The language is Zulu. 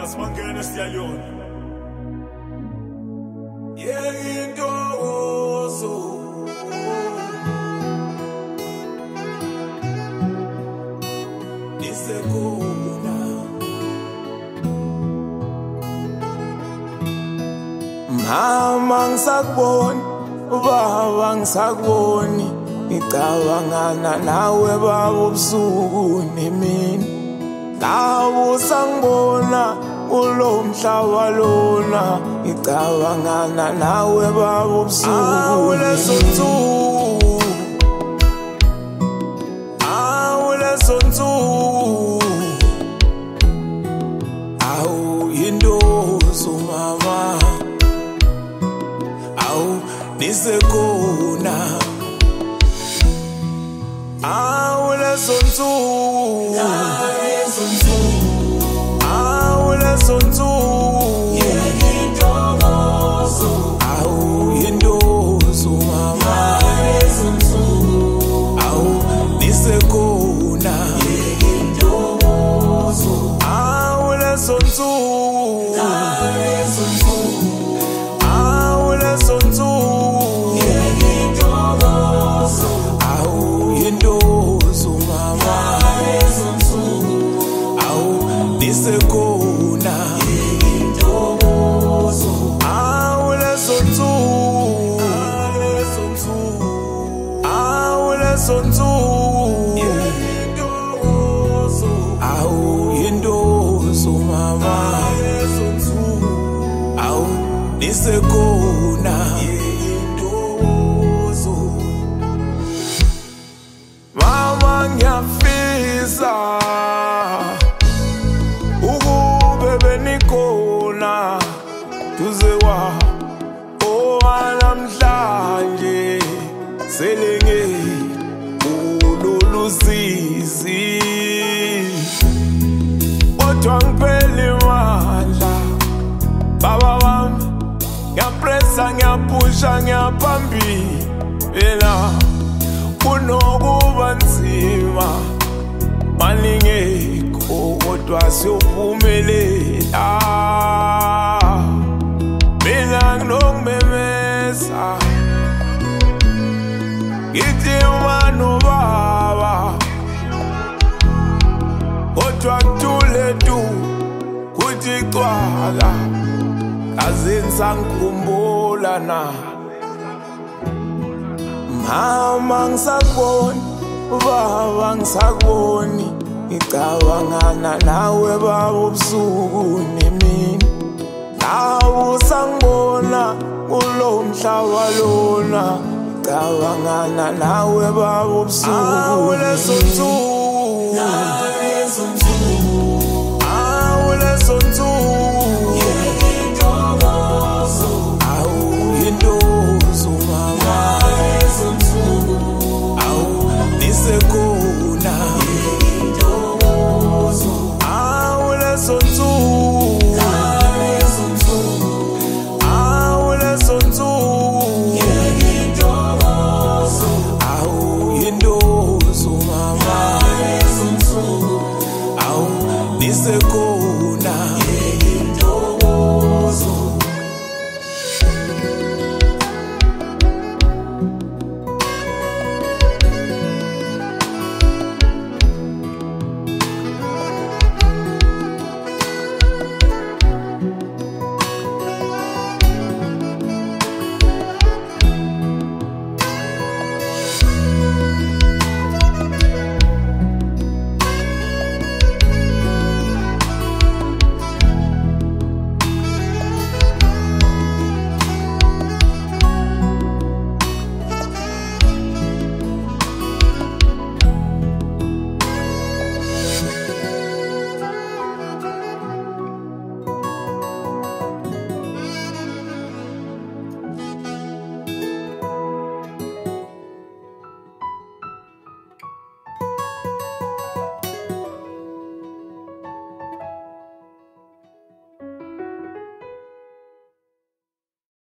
Last man getting a stallion. Yeah, indoors. Nisekona. Mama ngisakubona, baba ngisakuboni, ngicabangana nawe baba ubusuku nemini. Lawo sangibona kulo mhlaba lona, ngicabangana nawe baba ubusuku lesonsuku. Lesonsuku. Awu yindozo mama. Awu nisekona. Awu lesonsuku. Awu lesonsuku. Awu yindozo mama. Awu nisekona. Awu lesonsuku. Awu lesonsuku. Awu yindozo mama. Awu nisekona. Awu lesonsuku. Awu lesonsuku. Awu yindozo mama. Awu nisekona. Mama ngiyafisa ukube benikhona duze kwa namhlanje selenge ulolusizi kodwa ngiphele mandla baba bami ngiyapressa ngiyapusha ngiyaphambili phela kunokuba nzima malingekho kodwa siyophumelela mina nginomemeza ngithi mano baba kodwa kuthule tu kuthi cwaka azenza ngikhumbula na mama ngisakuboni, baba ngisakuboni, ngicabangana nawe baba ubusuku nemini. Lawo sangibona kulo mhlaba lona, ngicabangana nawe baba ubusuku. Awu lesonsuku. Awu lesonsuku.